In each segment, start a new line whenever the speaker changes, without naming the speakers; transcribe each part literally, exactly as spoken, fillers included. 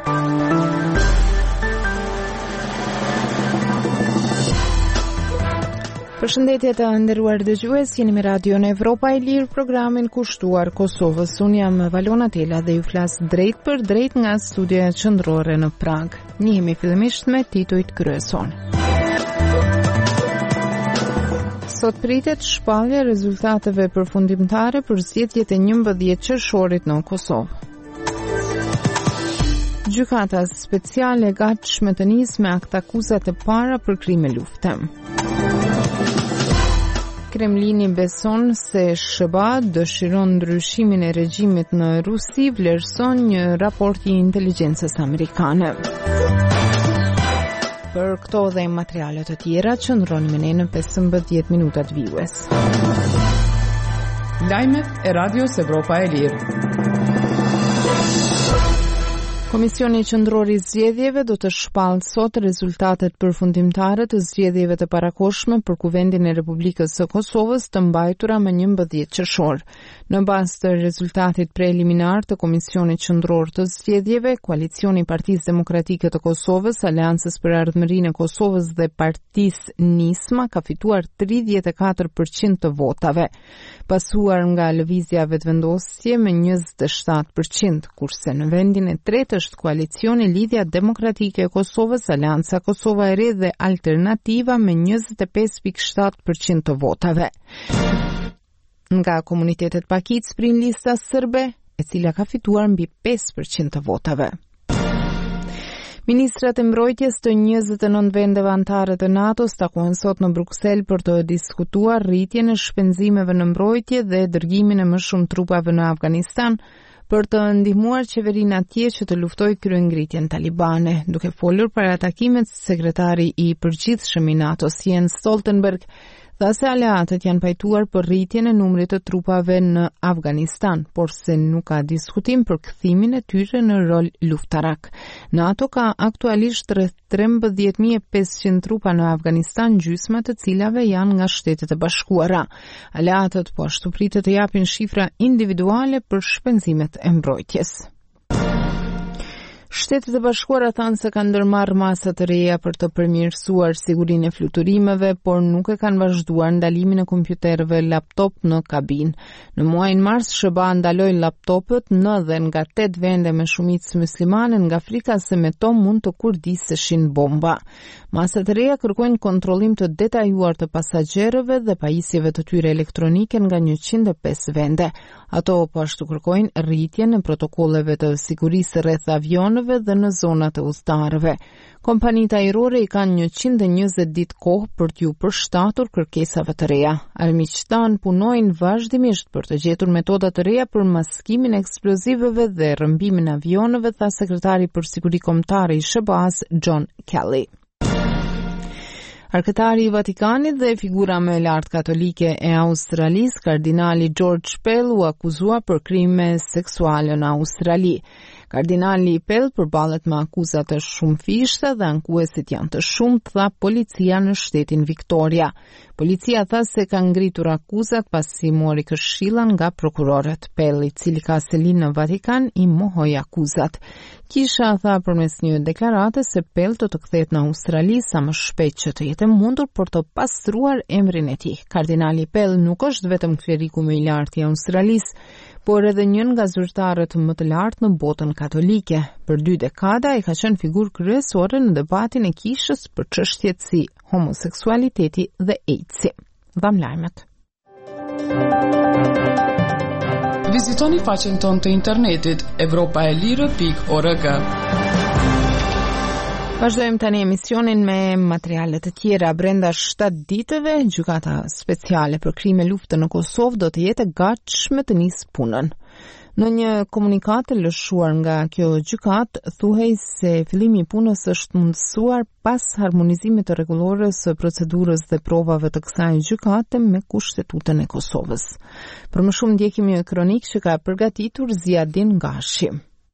Përshëndetje të nderuar dëgjues, jeni me Radio në Evropa e Lirë, programin kushtuar Kosovës. Unë jam Valona Tela dhe ju flas drejt për drejt nga studioja qendrore në Prag. Njihemi fillimisht me titujt kryesor. Sot pritet shpallja e rezultateve përfundimtare për zgjedhjet e njëmbëdhjetë qershorit në Kosovë. Gjykata speciale gatshme të nisë me akt akuzat e para për krime lufte. Kremlini beson se S B A dëshiron ndryshimin e regjimit në Rusi, vlerëson një raport i inteligjencës amerikane. Për këto dhe materiale të tjera, qëndroni me ne në pesëmbëdhjetë minutat vijues.
Lajmet e Radios Evropa e Lirë.
Komisioni qendror i zgjedhjeve do të shpallë sot rezultatet përfundimtare të zgjedhjeve të parakohshme për Kuvendin e Republikës së Kosovës të mbajtura më njëmbëdhjetë qershor. Në bazë të rezultatit preliminar të Komisionit Qendror të Zgjedhjeve, Koalicioni i Partisë Demokratike të Kosovës, Aleancës për Ardhmërinë e Kosovës dhe Partisë Nisma ka fituar tridhjetë e katër përqind të votave, pasuar nga Lëvizja Vetëvendosje me njëzet e shtatë përqind, kurse në vendin e tretë është Koalicioni Lidhja Demokratike e Kosovës, Aleanca Kosova e Re dhe Alternativa me njëzet e pesë pikë shtatë përqind të votave. Nga komunitetet pakic prin lista sërbe, e cila ka fituar mbi pesë përqind të votave. Ministrat e mbrojtjes të njëzet e nëntë vendeve anëtare të NATO-s takohen sot në Bruksel për të diskutuar rritjen e shpenzimeve në mbrojtje dhe dërgimin e më shumë trupave në Afganistan, për të ndihmuar qeverinë atje që të luftojë kryengritjen talibane. Duke folur para takimit, sekretari i përgjithshëm i NATO-s Jens Stoltenberg tha se aleatët janë pajtuar për rritjen e numrit të trupave në Afganistan, por se nuk ka diskutim për kthimin e tyre në rol luftarak. NATO ka aktualisht rreth trembëdhjetë mijë e pesëqind trupa në Afganistan, gjysma të cilave janë nga Shtetet e Bashkuara. Aleatët po ashtu pritet të japin shifra individuale për shpenzimet e mbrojtjes. Shtetet e Bashkuara thanë se kanë ndërmarrë masa të reja për të përmirësuar sigurinë e fluturimeve, por nuk e kanë vazhduar ndalimin e kompjuterëve laptop në kabinë. Në muajin mars, S B A ndaloi laptopët në dhe nga tetë vende me shumicë muslimane nga frika se me to mund të kurdiseshin bomba. Masat e reja kërkojnë kontrollim të detajuar të pasagjerëve dhe pajisjeve të tyre elektronike nga njëqind e pesë vende. Ato po ashtu kërkojnë rritjen e protokolleve të sigurisë rreth avionëve dhe në zonat e udhëtarëve. Kompanitë ajrore i kanë njëqind e njëzet ditë kohë për t'ju përshtatur kërkesave të reja. Armiqtë tanë punojnë vazhdimisht për të gjetur metoda të reja për maskimin e eksploziveve dhe rrëmbimin e avionëve, tha sekretari për siguri kombëtare i S B A-s John Kelly. Arkëtari i Vatikanit dhe figura më e lartë katolike e Australisë, kardinali George Pell, u akuzua për krime seksuale në Australi. Kardinali Pell përballet me akuza të shumëfishta dhe ankuesit janë të shumtë, tha policia në shtetin Victoria. Policia tha se ka ngritur akuzat pasi mori këshilla nga prokurorët. Pell, i cili ka selin në Vatikan, i mohoi akuzat. Kisha tha përmes një deklarate se Pell do të kthehet në Australi sa më shpejt që të jetë mundur për të pastruar emrin e tij. Kardinali Pell nuk është vetëm kleriku më i lartë i Australisë, por edhe njën nga zyrtarët më të lartë në botën katolike. Për dy dekada ai ka qenë figurë kryesore në debatin e kishës për çështjet si homoseksualiteti dhe AIDS-i. Dham lajmet.
Vizitoni faqen tonë të internetit evropaelire pikë org.
Vazhdojmë tani emisionin me materiale të tjera. Brenda shtatë ditëve, gjykata speciale për krime lufte në Kosovë do të jetë e gatshme të nisë punën. Në një komunikat të lëshuar nga kjo gjykat, thuhej se fillimi i punës është mundësuar pas harmonizimit të rregullores së procedurës dhe provave të kësaj gjykate me Kushtetutën e Kosovës. Për më shumë ndjekim një kronik që ka përgatitur Ziadin Gashi.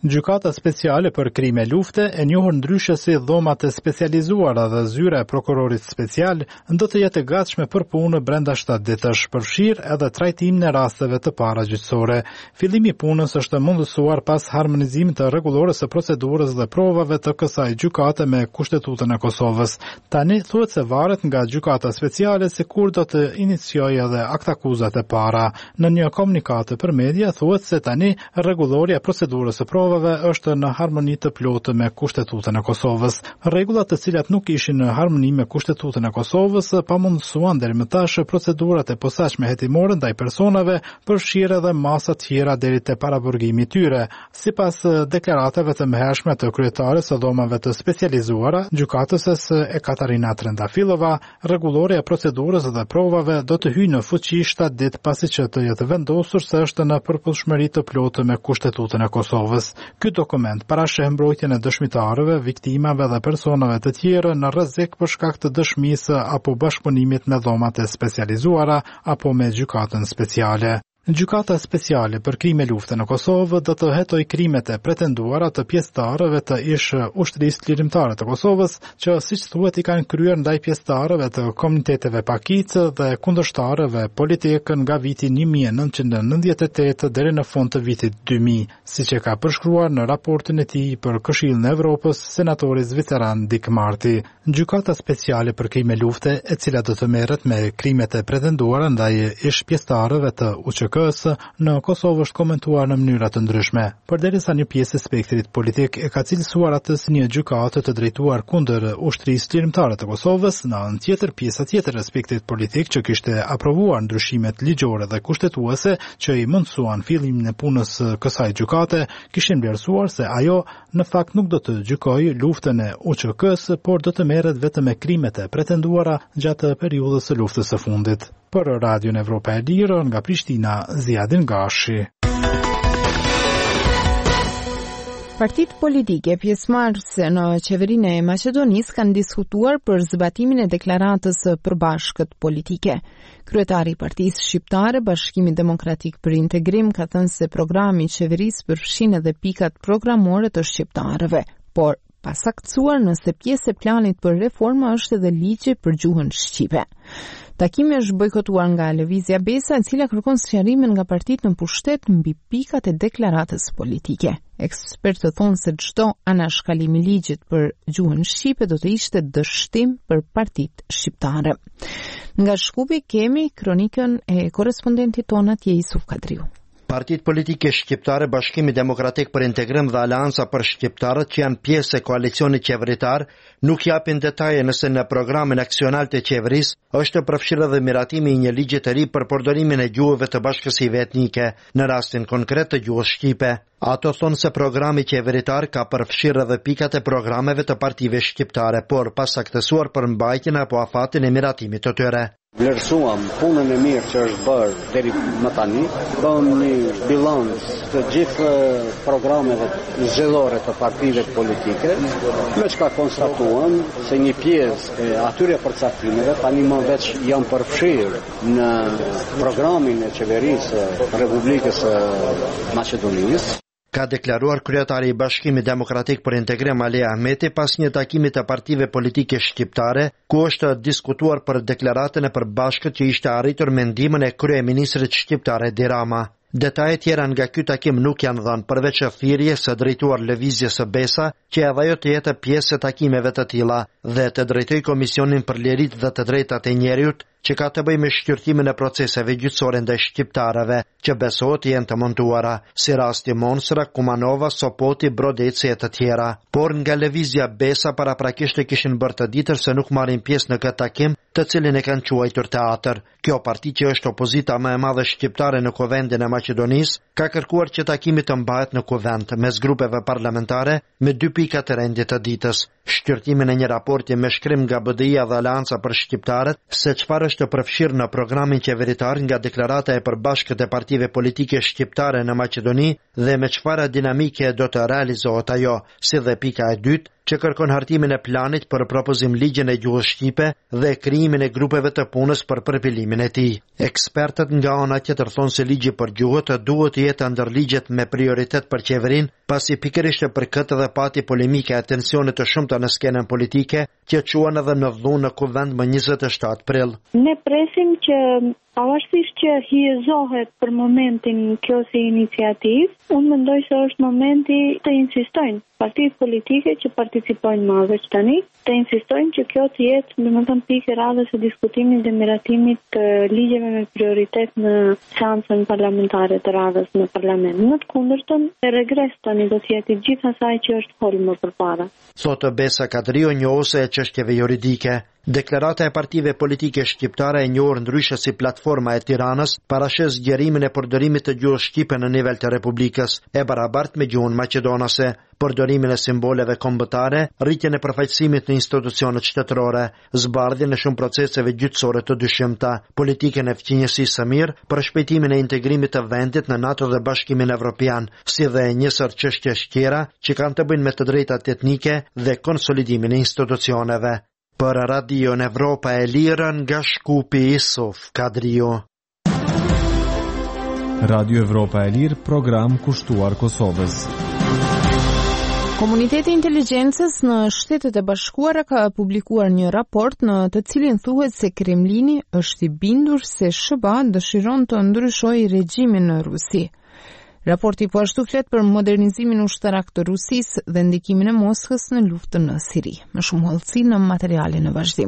Gjykata speciale për krime lufte, e njohur ndryshe si dhomat e specializuara dhe zyra e prokurorit special, do të jetë e gatshme për punë brenda shtatë ditësh, përfshirë edhe trajtimin e rasteve të paragjyqësore. Fillimi i punës është mundësuar pas harmonizimit të rregullores së procedurës dhe provave të kësaj gjykate me Kushtetutën e Kosovës. Tani thuhet se varet nga gjykata speciale se kur do të iniciojë edhe aktakuzat e para. Në një komunikat për media thuhet se tani rregullorja e procedurës së provave është në harmoni të plotë me Kushtetutën e Kosovës. Rregullat të cilat nuk ishin në harmoni me Kushtetutën e Kosovës pamundësuan deri më tash procedurat e posaçme hetimore ndaj personave, përfshirë edhe masa të tjera deri te paraburgimi i tyre. Sipas deklaratave të mëhershme të kryetares së dhomave të specializuara, gjykatëses e Katarina Trendafilova, rregullorja e procedurës dhe provave do të hyjë në fuqi shtatë ditë pasi që të jetë vendosur se është në përputhshmëri të plotë me Kushtetutën e Kosovës. Ky dokument parasheh mbrojtjen e dëshmitarëve, viktimave dhe personave të tjerë në rrezik për shkak të dëshmisë apo bashkëpunimit me dhomat e specializuara apo me gjykatën speciale. Gjykata speciale për krime lufte në Kosovë do të hetoj krimet e pretenduara të pjesëtarëve të ish ushtrisë lirimtare të Kosovës, që siç thuhet i kanë kryer ndaj pjesëtarëve të komuniteteve pakicë dhe kundërshtarëve politik nga viti një mijë e nëntëqind e nëntëdhjetë e tetë deri në fund të vitit dy mijë, siç e ka përshkruar në raportin e tij për Këshillin e Evropës senatori zviceran Dick Marty. Gjykata speciale për krime lufte, e cila do të merret me krimet e pretenduara ndaj ish pjesëtarëve të U Q K-s në Kosovë është komentuar në mënyra të ndryshme. Përderisa një pjesë e spektrit politik e ka cilësuar atë si një gjykatë të drejtuar kundër ushtrisë lirimtare të Kosovës, në anën tjetër pjesa tjetër e spektrit politik që kishte aprovuar ndryshimet ligjore dhe kushtetuese që i mundsuan fillimin e punës kësaj gjykate, kishin vlerësuar se ajo në fakt nuk do të gjykojë luftën e U Q K-s, por do të merret vetëm me krimet e pretenduara gjatë periudhës së luftës së fundit. Për Radion Evropa e Lirë, nga Prishtina, Ziadin Gashi.
Partitë politike pjesëmarrëse në qeverinë e Maqedonisë kanë diskutuar për zbatimin e deklaratës së përbashkët politike. Kryetari i Partisë Shqiptare, Bashkimi Demokratik për Integrim, ka thënë se programi i qeverisë përfshin edhe pikat programore të shqiptarëve, por pa saktësuar nëse pjesë e planit për reforma është edhe ligji për gjuhën shqipe. Takimi është bojkotuar nga Lëvizja Besa, e cila kërkon sqarimin nga partitë në pushtet mbi pikat e deklaratës politike. Ekspertët thonë se çdo anashkalim i ligjit për gjuhën shqipe do të ishte dështim për partitë shqiptare. Nga Shkupi kemi kronikën e korrespondentit ton atje Isuf Kadriu.
Partitë politike shqiptare, Bashkimi Demokratik për Integrim dhe Aleanca për Shqiptarët, që janë pjesë e koalicionit qeveritar, nuk japin detaje nëse në programin aksional të qeverisë është përfshirë dhe miratimi i një ligji të ri për përdorimin e gjuhëve të bashkësive etnike, në rastin konkret të gjuhës shqipe. Ato thonë se programi qeveritar ka përfshirë dhe pikat e programeve të partive shqiptare, por pa saktësuar për mbajtjen apo afatin e miratimit të tyre.
Vlerësuam punën e mirë që është bërë deri më tani, bëm një bilans të gjithë programeve zgjedhore të partive politike, me çka konstatuam se një pjesë e atyre përcaktimeve tani më veç janë përfshirë në programin e qeverisë Republikës së Maqedonisë.
Ka deklaruar kryetari i Bashkimit Demokratik për Integrim Ali Ahmeti pas një takimi të partive politike shqiptare, ku është diskutuar për deklaratën e përbashkët që ishte arritur me ndihmën e kryeministrit shqiptar Edi Rama. Detajet tjera nga ky takim nuk janë dhënë, përveç thirrjes së drejtuar Lëvizjes së Besa, që edhe ajo të jetë pjesë e takimeve të tilla dhe të drejtoj Komisionin për Lirit dhe të Drejtat e Njerëzit, që ka të bëjë me shqyrtimin e proceseve gjyqësore ndaj shqiptarëve, që besohet jenë të montuara, si rasti Monsra, Kumanova, Sopoti, Brodeci e të tjera. Por nga Lëvizja Besa paraprakisht e kishin bërë të ditër se nuk marrin pjesë në këtë takim, të cilin e kanë quajtur teatër. Kjo parti, që është opozita më e madhe shqiptare në Kuvendin e Maqedonisë, ka kërkuar që takimi të mbahet në Kuvend mes grupeve parlamentare me dy pika të rendit të ditës. Shqyrtimin e një raporti me shkrim nga B D I-a dhe Aleanca për Shqiptarët se çfarë është përfshirë në programin qeveritar nga deklarata e përbashkët e partive politike shqiptare në Maqedoni dhe me çfarë dinamike do të realizohet ajo, si dhe pika e dytë, që kërkon hartimin e planit për propozim ligjin e gjuhës shqipe dhe krijimin e grupeve të punës për përpilimin e tij. Ekspertët nga ana tjetër thonë se ligji për gjuhët duhet të jetë ndër ligjet me prioritet për qeverinë, pasi pikërisht për këtë dhe pati polemike e tensione të shumta në skenën politike që quan edhe në dhunë në kuvend më njëzet e shtatë prill.
Ne presim që pavarësisht që hiezohet për momentin kjo si iniciativë, unë mendoj se është momenti të insistojnë partitë politike që participojnë më veç tani, të insistojnë që kjo të jetë, domethënë, pikë radhës së diskutimit dhe miratimit të ligjeve me prioritet në seancën parlamentare të radhës në parlament. Në të kundërtën, regres tani do të jetë gjithë asaj që është folë më përpara.
Thotë Besa Kadrio, njohëse e çështjeve juridike. Deklarata e partive politike shqiptare e njohur ndryshe si Platforma e Tiranës parashes zgjerimin e përdorimit të gjuhës shqipe në nivel të Republikës, e barabartë me gjuhën maqedonase, përdorimin e simboleve kombëtare, rritjen e përfaqësimit në institucionet shtetërore, zbardhjen e shumë proceseve gjyqësore të dyshimta, politikën e fqinjësisë së mirë për shpejtimin e integrimit të vendit në NATO dhe Bashkimin Evropian, si dhe njësër çështje tjera që kanë të bëjnë me të drejtat etnike dhe konsolidimin e institucioneve. Për Radion Evropa e Lirë nga Shkupi Isuf Kadrio.
Radio Evropa e Lirë, program kushtuar Kosovës.
Komuniteti i inteligjencës në Shtetet e Bashkuara ka publikuar një raport në të cilin thuhet se Kremlini është i bindur se S B A dëshiron të ndryshojë regjimin në Rusi. Raporti po ashtu flet për modernizimin ushtarak të Rusisë dhe ndikimin e Moskës në luftën në Siri. Më shumë hollësi në materialin në vazhdim.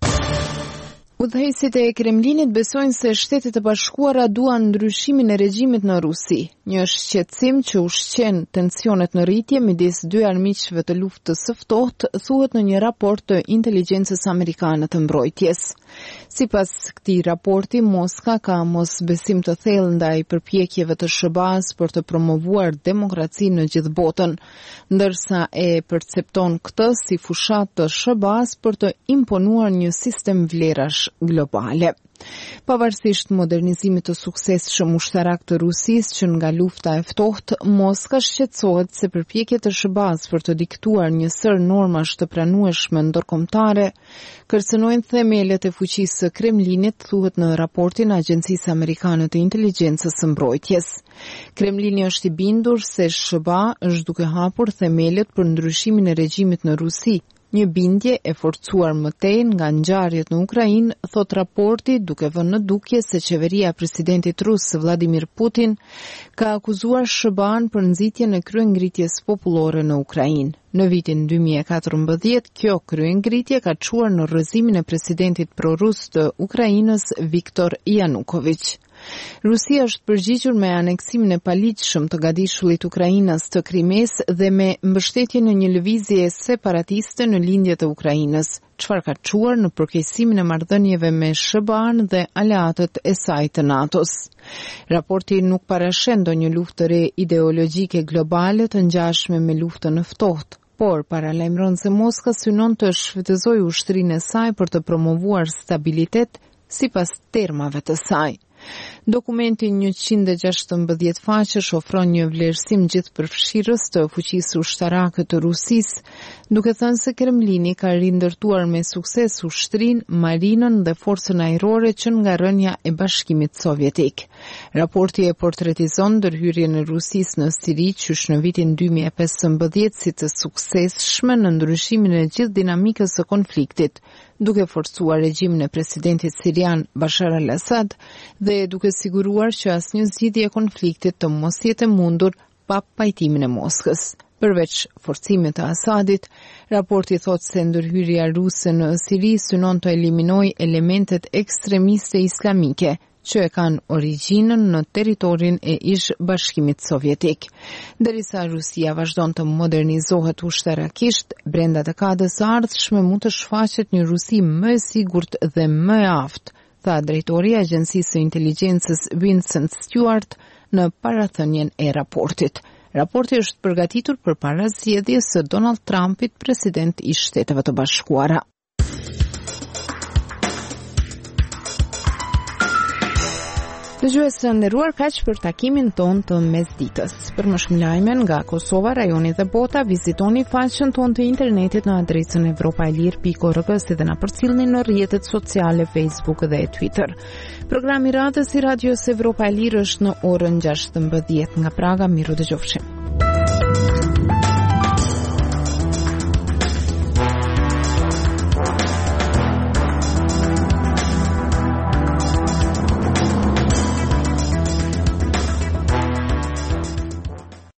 Udhëheqësit e Kremlinit besojnë se Shtetet e Bashkuara duan ndryshimin e regjimit në Rusi. Një shqetësim që ushqen tensionet në rritje midis dy armiqve të luftës së ftohtë, thuhet në një raport të inteligjencës amerikane të mbrojtjes. Sipas këtij raporti, Moska ka mosbesim të thellë ndaj përpjekjeve të S B A-s për të promovuar demokracinë në gjithë botën, ndërsa e percepton këtë si fushat të S B A-s për të imponuar një sistem vlerash globale. Pavarësisht modernizimit të suksesshëm ushtarak të Rusisë që nga lufta e ftohtë, Moska shqetësohet se përpjekjet e S B A-s për të diktuar një sër normash të pranueshme ndërkombëtare kërcënojnë themelet e fuqisë së Kremlinit, thuhet në raportin e Agjencisë Amerikane të Inteligjencës së Mbrojtjes. Kremlini është i bindur se S B A është duke hapur themelet për ndryshimin e regjimit në Rusi, një bindje e forcuar më tej nga ngjarjet në Ukrainë, thot raporti, duke vënë në dukje se qeveria e presidentit rus Vladimir Putin ka akuzuar S B A-n për nxitjen e kryengritjes popullore në Ukrainë. Në vitin dy mijë e katërmbëdhjetë, kjo kryengritje ka çuar në rrëzimin e presidentit prorus të Ukrainës Viktor Yanukovych. Rusia është përgjigjur me aneksimin e paligjshëm të gadishullit Ukrainës të Krimes dhe me mbështetjen në një lëvizje separatiste në lindjet e Ukrainës, çfarë ka çuar në përkeqësimin e marrëdhënieve me S B A-n dhe aleatët e saj të NATO-s. Raporti nuk parashën ndonjë luftë të re ideologjike globale të ngjashme me luftën e ftohtë, por paralajmëron se Moska synon të shfrytëzojë ushtrinë e saj për të promovuar stabilitet sipas termave të saj. Dokumenti njëqind e gjashtëmbëdhjetë faqesh ofron një vlerësim gjithëpërfshirës të fuqisë ushtarake të Rusisë, duke thënë se Kremlini ka rindërtuar me sukses ushtrinë, marinën dhe forcën ajrore që nga rënja e Bashkimit Sovjetik. Raporti e portretizon ndërhyrjen e Rusisë në Siri qysh në vitin dy mijë e pesëmbëdhjetë si të suksesshme në ndryshimin e gjithë dinamikës së konfliktit, duke forcuar regjimin e presidentit sirian Bashar al-Assad dhe duke siguruar që asnjë zgjidhje e konfliktit të mos jetë mundur pa pajtimin e Moskës. Përveç forcimit të Asadit, raporti thotë se ndërhyrja ruse në Siri synon të eliminojë elementet ekstremiste islamike që e kanë origjinën në territorin e ish Bashkimit Sovjetik. Derisa Rusia vazhdon të modernizohet ushtarakisht, brenda dekadës së ardhshme mund të shfaqet një Rusi më e sigurt dhe më e aftë, tha drejtori i Agjencisë së Inteligjencës Vincent Stewart në parathënien e raportit. Raporti është përgatitur përpara zgjedhjes së Donald Trumpit, president i Shteteve të Bashkuara. Dëgjues të nderuar, kaq për takimin ton të mesditës. Për më shumë lajme nga Kosova, rajoni dhe bota, vizitoni faqen ton të internetit në adresën evropaelir pikë org, si dhe na përcjellni në rrjetet sociale Facebook dhe Twitter. Programi radhës i Radios Evropa e Lirë është në orën gjashtëmbëdhjetë nga Praga. Miru dëgjofshim.